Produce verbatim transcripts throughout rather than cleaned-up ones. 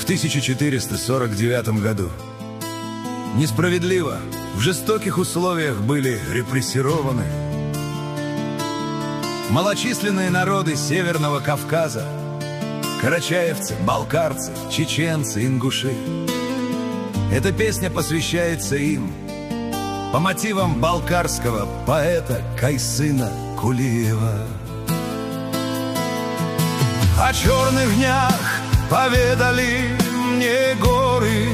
в тысяча четыреста сорок девятом году. Несправедливо, в жестоких условиях были репрессированы малочисленные народы Северного Кавказа: карачаевцы, балкарцы, чеченцы, ингуши. Эта песня посвящается им по мотивам балкарского поэта Кайсына Кулиева. О черных днях поведали мне горы,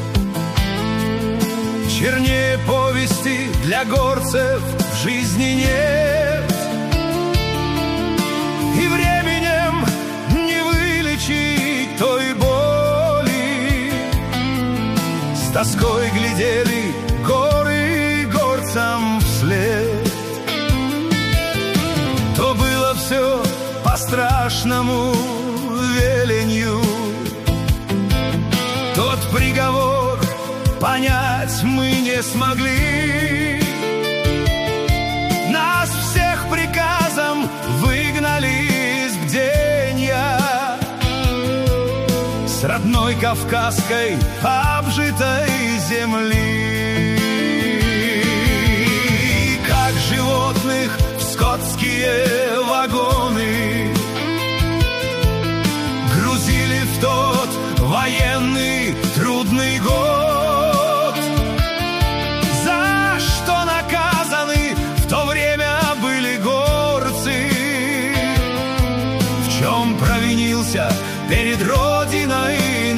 чернее повести для горцев в жизни нет. И временем не вылечить той боли, с тоской глядели горы горцам вслед. То было все по страшному веленью, тот приговор понять мы не смогли. Нас всех приказом выгнали из бденья с родной кавказской обжитой земли. Как животных в скотские вагоны грузили в тот военный трудный год, за что наказаны в то время были горцы, в чем провинился перед Родиной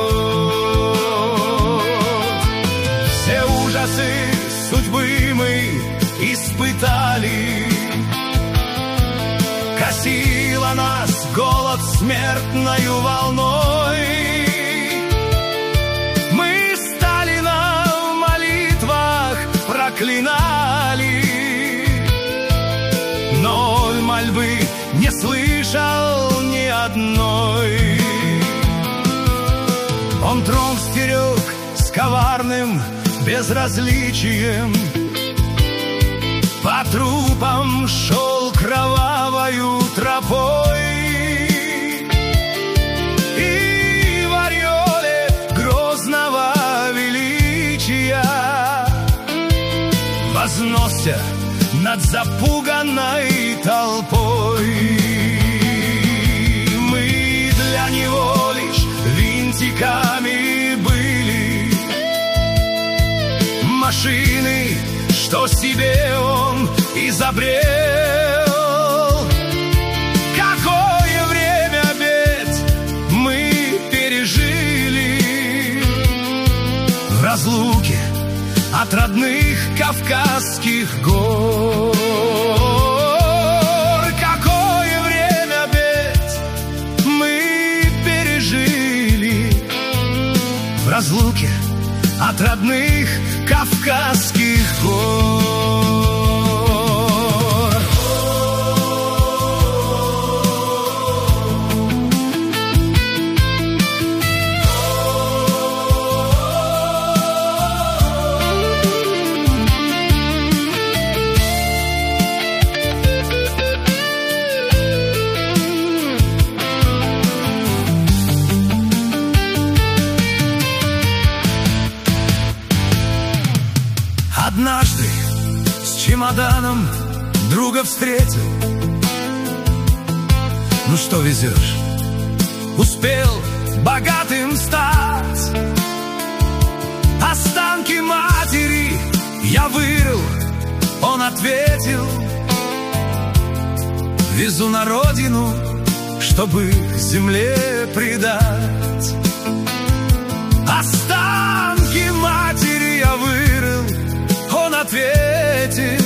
народ. Все ужасы судьбы мы испытали, косила нас голод смертною волной. Мы стали на молитвах проклинали, но мольбы не слышал ни одной. Он трон стерег с коварным безразличием, по трупам шел кровавою тропой. И в ореоле грозного величия возносся над запуганной толпой. Мы для него лишь винтиками были, машины, что себе он изобрел. Какое время бед мы пережили в разлуке от родных кавказских гор. Какое время бед мы пережили в разлуке от родных кавказских гор. Однажды с чемоданом друга встретил. Ну что везешь? Успел богатым стать. Останки матери я вырыл, он ответил: везу на родину, чтобы земле предать. Останки матери я вырыл, он ответил: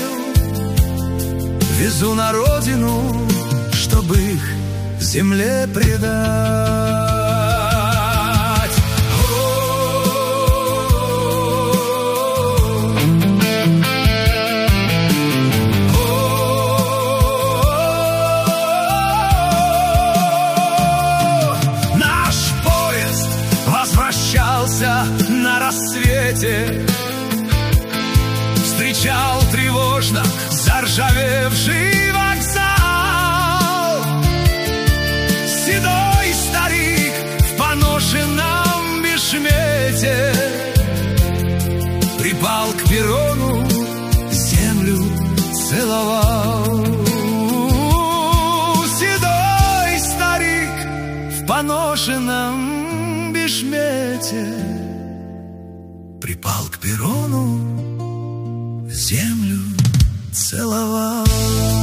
везу на родину, чтобы их земле предать. Наш поезд возвращался на рассвете, встречал тревожно заржавевший вокзал. Седой старик в поношенном свете. Припал к перрону, землю целовал. Седой старик в поношенном бешмете припал к перрону, землю целовал.